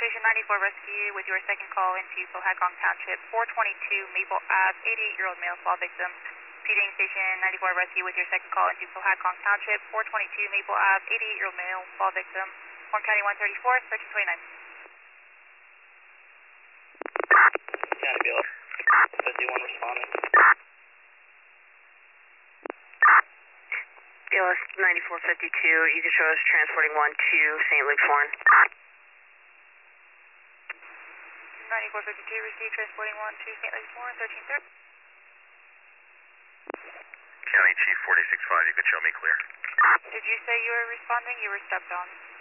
Station 94 Rescue with your second call into Cohacong Township, 422 Maple Ave, 88-year-old male fall victim. Repeating Station 94 Rescue with your second call into Cohacong Township, 422 Maple Ave, 88-year-old male fall victim. Horn County 134, 1329. County BLS 51 responding. BLS 9452, you can show us transporting 1 to St. Luke's Horn. 9452, receive transporting 1 to St. Luke's Horn, 1330. County Chief 465, you can show me clear. Did you say you were responding? You were stepped on.